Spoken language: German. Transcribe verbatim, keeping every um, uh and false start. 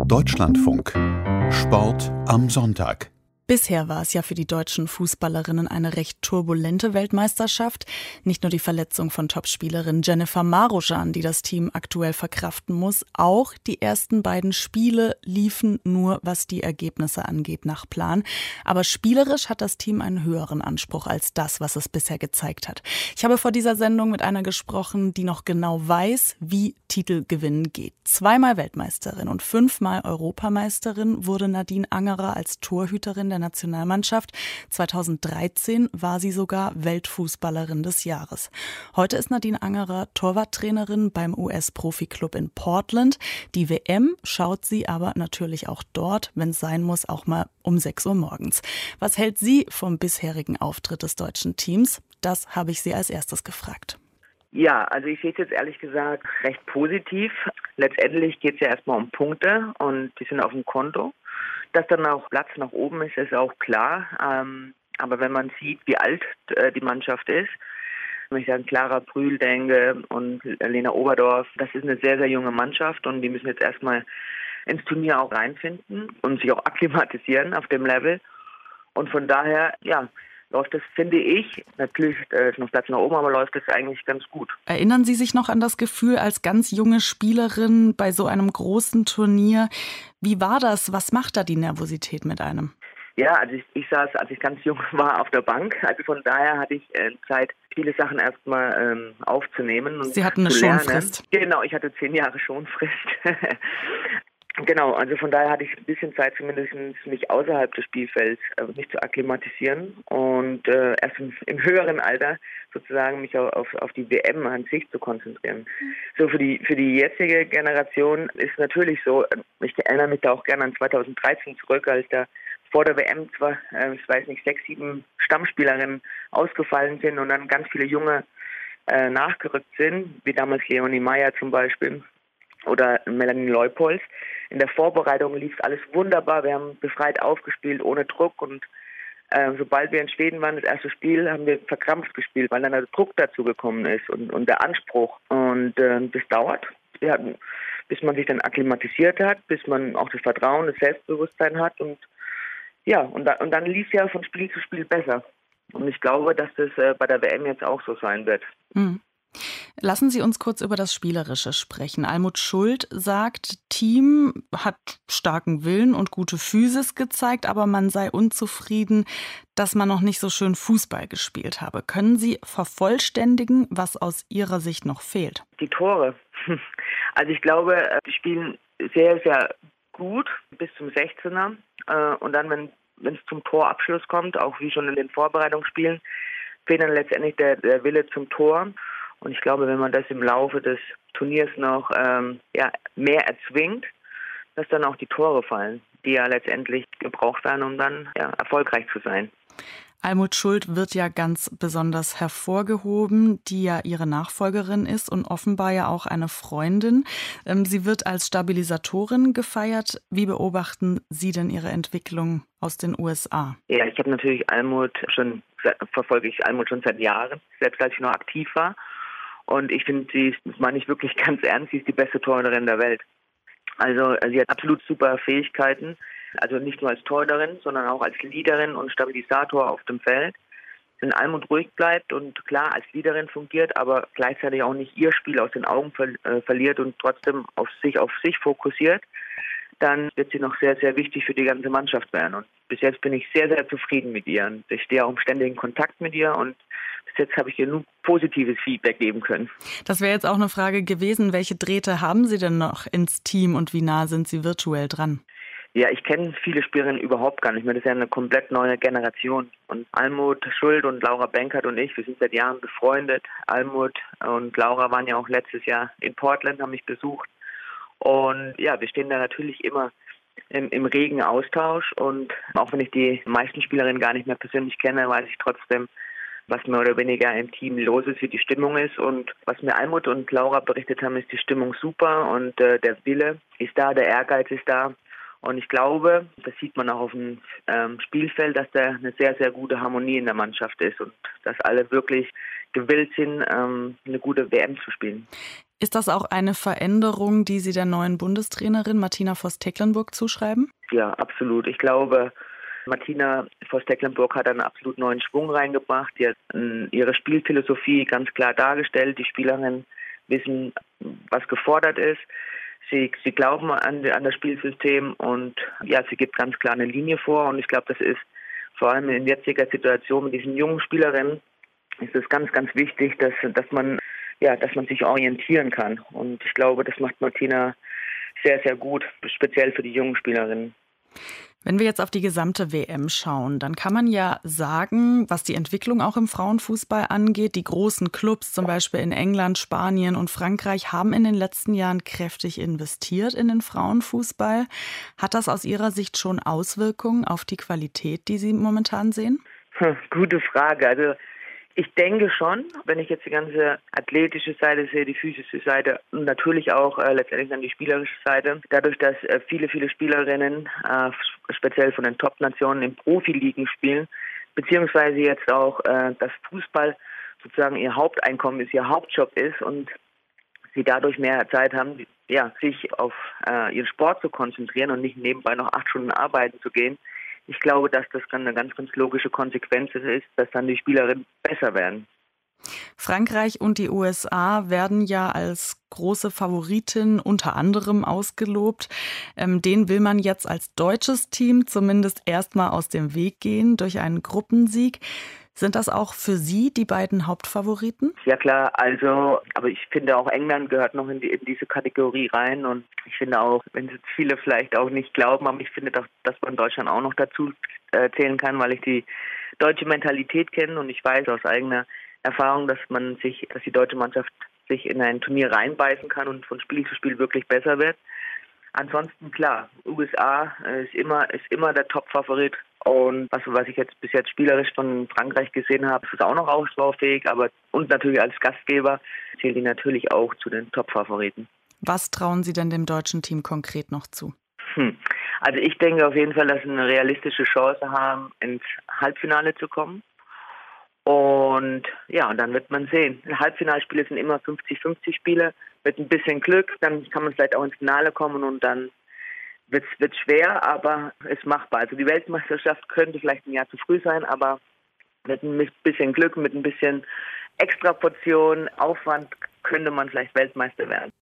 Deutschlandfunk. Sport am Sonntag. Bisher war es ja für die deutschen Fußballerinnen eine recht turbulente Weltmeisterschaft. Nicht nur die Verletzung von Topspielerin Jennifer Maruschan, die das Team aktuell verkraften muss. Auch die ersten beiden Spiele liefen nur, was die Ergebnisse angeht, nach Plan. Aber spielerisch hat das Team einen höheren Anspruch als das, was es bisher gezeigt hat. Ich habe vor dieser Sendung mit einer gesprochen, die noch genau weiß, wie Titelgewinnen geht. Zweimal Weltmeisterin und fünfmal Europameisterin wurde Nadine Angerer als Torhüterin der Nationalmannschaft. zweitausenddreizehn war sie sogar Weltfußballerin des Jahres. Heute ist Nadine Angerer Torwarttrainerin beim U S-Profiklub in Portland. Die W M schaut sie aber natürlich auch dort, wenn es sein muss, auch mal um sechs Uhr morgens. Was hält sie vom bisherigen Auftritt des deutschen Teams? Das habe ich sie als erstes gefragt. Ja, also ich sehe es jetzt ehrlich gesagt recht positiv. Letztendlich geht es ja erstmal um Punkte und die sind auf dem Konto. Dass dann auch Platz nach oben ist, ist auch klar. Ähm, aber wenn man sieht, wie alt äh, die Mannschaft ist, wenn ich an Clara Brühl denke und Lena Oberdorf, das ist eine sehr, sehr junge Mannschaft und die müssen jetzt erstmal ins Turnier auch reinfinden und sich auch akklimatisieren auf dem Level. Und von daher, ja, läuft das, finde ich, natürlich äh, ist noch Platz nach oben, aber läuft das eigentlich ganz gut. Erinnern Sie sich noch an das Gefühl als ganz junge Spielerin bei so einem großen Turnier? Wie war das? Was macht da die Nervosität mit einem? Ja, also ich, ich saß, als ich ganz jung war, auf der Bank. Also von daher hatte ich äh, Zeit, viele Sachen erstmal ähm, aufzunehmen und Sie hatten eine zu lernen. Schonfrist. Genau, ich hatte zehn Jahre Schonfrist. Genau, also von daher hatte ich ein bisschen Zeit, zumindest mich außerhalb des Spielfelds äh, mich zu akklimatisieren und äh, erst im, im höheren Alter sozusagen mich auf, auf die W M an sich zu konzentrieren. Mhm. So für die für die jetzige Generation ist natürlich so, ich erinnere mich da auch gerne an zweitausenddreizehn zurück, als da vor der W M zwar, äh, ich weiß nicht, sechs, sieben Stammspielerinnen ausgefallen sind und dann ganz viele junge äh, nachgerückt sind, wie damals Leonie Meyer zum Beispiel oder Melanie Leupolz. In der Vorbereitung lief alles wunderbar. Wir haben befreit aufgespielt, ohne Druck. Und äh, sobald wir in Schweden waren, das erste Spiel, haben wir verkrampft gespielt, weil dann der Druck dazu gekommen ist und, und der Anspruch. Und äh, das dauert, wir hatten, bis man sich dann akklimatisiert hat, bis man auch das Vertrauen, das Selbstbewusstsein hat. Und ja, und, da, und dann lief es ja von Spiel zu Spiel besser. Und ich glaube, dass das äh, bei der W M jetzt auch so sein wird. Mhm. Lassen Sie uns kurz über das Spielerische sprechen. Almut Schuld sagt, Team hat starken Willen und gute Physis gezeigt, aber man sei unzufrieden, dass man noch nicht so schön Fußball gespielt habe. Können Sie vervollständigen, was aus Ihrer Sicht noch fehlt? Die Tore. Also ich glaube, die spielen sehr, sehr gut bis zum sechzehner. Und dann, wenn wenn es zum Torabschluss kommt, auch wie schon in den Vorbereitungsspielen, fehlt dann letztendlich der, der Wille zum Tor. Und ich glaube, wenn man das im Laufe des Turniers noch ähm, ja, mehr erzwingt, dass dann auch die Tore fallen, die ja letztendlich gebraucht werden, um dann ja, erfolgreich zu sein. Almut Schuld wird ja ganz besonders hervorgehoben, die ja ihre Nachfolgerin ist und offenbar ja auch eine Freundin. Sie wird als Stabilisatorin gefeiert. Wie beobachten Sie denn ihre Entwicklung aus den U S A? Ja, ich habe natürlich Almut schon, verfolge ich Almut schon seit Jahren, selbst als ich noch aktiv war. Und ich finde, sie ist, das meine ich wirklich ganz ernst, sie ist die beste Torhüterin der Welt. Also sie hat absolut super Fähigkeiten, also nicht nur als Torhüterin, sondern auch als Leaderin und Stabilisator auf dem Feld. Wenn Almut ruhig bleibt und klar als Leaderin fungiert, aber gleichzeitig auch nicht ihr Spiel aus den Augen ver- äh, verliert und trotzdem auf sich auf sich fokussiert, dann wird sie noch sehr, sehr wichtig für die ganze Mannschaft werden. Und bis jetzt bin ich sehr, sehr zufrieden mit ihr. Und ich stehe auch im ständigen Kontakt mit ihr und bis jetzt habe ich ihr nur positives Feedback geben können. Das wäre jetzt auch eine Frage gewesen, welche Drähte haben Sie denn noch ins Team und wie nah sind Sie virtuell dran? Ja, ich kenne viele Spielerinnen überhaupt gar nicht mehr. Das ist ja eine komplett neue Generation. Und Almut Schuld und Laura Benkert und ich, wir sind seit Jahren befreundet. Almut und Laura waren ja auch letztes Jahr in Portland, haben mich besucht. Und ja, wir stehen da natürlich immer im, im regen Austausch. Und auch wenn ich die meisten Spielerinnen gar nicht mehr persönlich kenne, weiß ich trotzdem, was mehr oder weniger im Team los ist, wie die Stimmung ist. Und was mir Almut und Laura berichtet haben, ist die Stimmung super und äh, der Wille ist da, der Ehrgeiz ist da. Und ich glaube, das sieht man auch auf dem ähm, Spielfeld, dass da eine sehr, sehr gute Harmonie in der Mannschaft ist und dass alle wirklich gewillt sind, ähm, eine gute W M zu spielen. Ist das auch eine Veränderung, die Sie der neuen Bundestrainerin Martina Voss-Tecklenburg zuschreiben? Ja, absolut. Ich glaube, Martina Voss-Tecklenburg hat einen absolut neuen Schwung reingebracht. Die hat ihre Spielphilosophie ganz klar dargestellt. Die Spielerinnen wissen, was gefordert ist. Sie, sie glauben an, an das Spielsystem und ja, sie gibt ganz klar eine Linie vor. Und ich glaube, das ist vor allem in jetziger Situation mit diesen jungen Spielerinnen ist es ganz, ganz wichtig, dass, dass man ja, dass man sich orientieren kann. Und ich glaube, das macht Martina sehr, sehr gut, speziell für die jungen Spielerinnen. Wenn wir jetzt auf die gesamte W M schauen, dann kann man ja sagen, was die Entwicklung auch im Frauenfußball angeht, die großen Clubs, zum Beispiel in England, Spanien und Frankreich, haben in den letzten Jahren kräftig investiert in den Frauenfußball. Hat das aus Ihrer Sicht schon Auswirkungen auf die Qualität, die Sie momentan sehen? Hm, gute Frage. Also ich denke schon, wenn ich jetzt die ganze athletische Seite sehe, die physische Seite und natürlich auch äh, letztendlich dann die spielerische Seite, dadurch, dass äh, viele, viele Spielerinnen, äh, speziell von den Top-Nationen in Profiligen spielen, beziehungsweise jetzt auch, äh, dass Fußball sozusagen ihr Haupteinkommen ist, ihr Hauptjob ist und sie dadurch mehr Zeit haben, ja, sich auf äh, ihren Sport zu konzentrieren und nicht nebenbei noch acht Stunden arbeiten zu gehen. Ich glaube, dass das eine ganz, ganz logische Konsequenz ist, dass dann die Spielerinnen besser werden. Frankreich und die U S A werden ja als große Favoritin unter anderem ausgelobt. Ähm, den will man jetzt als deutsches Team zumindest erstmal aus dem Weg gehen durch einen Gruppensieg. Sind das auch für Sie die beiden Hauptfavoriten? Ja klar, also, aber ich finde auch England gehört noch in, die, in diese Kategorie rein und ich finde auch, wenn es viele vielleicht auch nicht glauben, aber ich finde doch, dass man Deutschland auch noch dazu äh, zählen kann, weil ich die deutsche Mentalität kenne und ich weiß aus eigener Erfahrung, dass man sich, dass die deutsche Mannschaft sich in ein Turnier reinbeißen kann und von Spiel zu Spiel wirklich besser wird. Ansonsten klar, U S A ist immer ist immer der Top-Favorit und was was ich jetzt bis jetzt spielerisch von Frankreich gesehen habe, ist auch noch ausbaufähig, aber und natürlich als Gastgeber zählen die natürlich auch zu den Top-Favoriten. Was trauen Sie denn dem deutschen Team konkret noch zu? Hm. Also ich denke auf jeden Fall, dass sie eine realistische Chance haben, ins Halbfinale zu kommen. Und ja, und dann wird man sehen. Halbfinalspiele sind immer fünfzig fünfzig Spiele. Mit ein bisschen Glück, dann kann man vielleicht auch ins Finale kommen und dann wird es schwer, aber es ist machbar. Also die Weltmeisterschaft könnte vielleicht ein Jahr zu früh sein, aber mit ein bisschen Glück, mit ein bisschen extra Portion Aufwand könnte man vielleicht Weltmeister werden.